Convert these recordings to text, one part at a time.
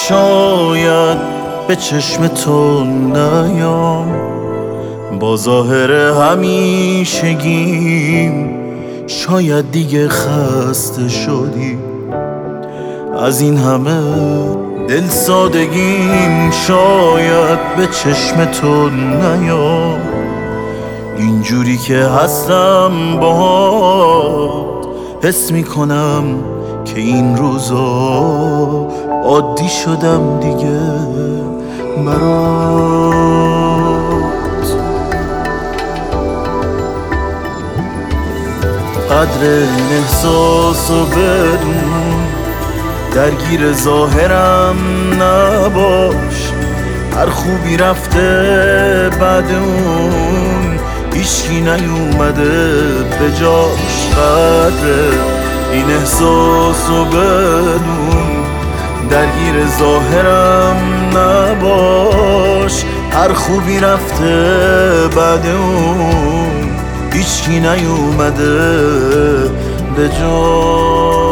شاید به چشم تو نیام، با ظاهر همیشگیم شاید دیگه خسته شدی از این همه دل سادگیم. شاید به چشم تو نیام، اینجوری که هستم باهات حس میکنم که این روزا عادی شدم دیگه برات. قدر این احساسو بدون، درگیر ظاهرم نباش، هر خوبی رفته بعد اون هیچکی نیومده به جاش. قدر این احساسو بدون، درگیر ظاهرم نباش، هر خوبی رفته بعد اون هیچکی نیومده به جاش.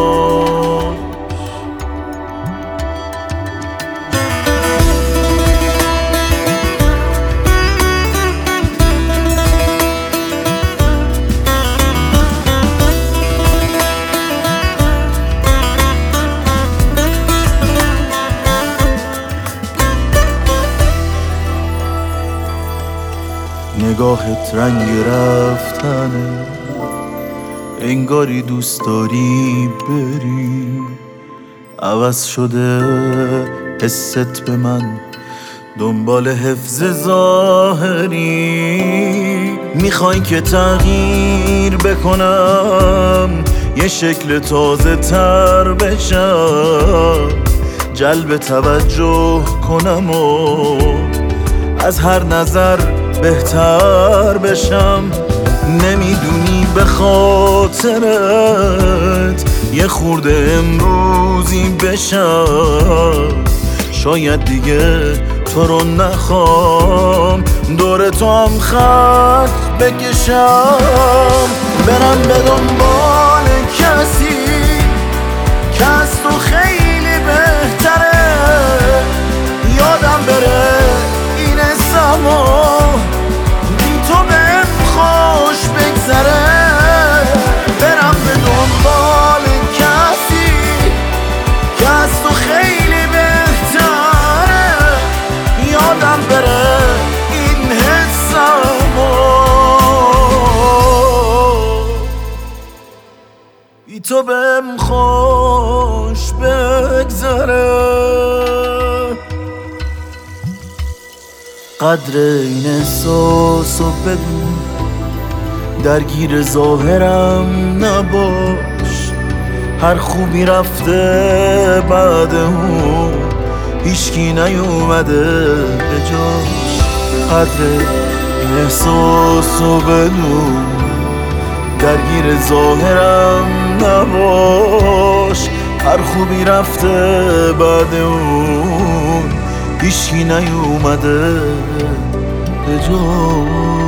نگاهت رنگ رفتنه، انگاری دوست داری بری، عوض شده حست به من دنبال حفظ ظاهری. میخوای که تغییر بکنم، یه شکل تازه تر بشم، جلب توجه کنم و از هر نظر بهتر بشم. نمیدونی به خاطرت یه خورده امروزی بشم، شاید دیگه تو رو نخوام، دور تو هم خط بکشم، برم به دنبال کسی که از تو خیلی بهتره، یادم بره این زمان بی تو بهم خوش بگذره. برم به دنبال کسی که از تو خیلی بهتره، یادم بره این حسمو بی تو بهم خوش بگذره. قدر این احساسو بدون، درگیر ظاهرم نباش، هر خوبی رفته بعد اون هیچکی نیومده به جاش. قدر این احساسو بدون، درگیر ظاهرم نباش، هر خوبی رفته بعد اون هیچکی نیومده به جا.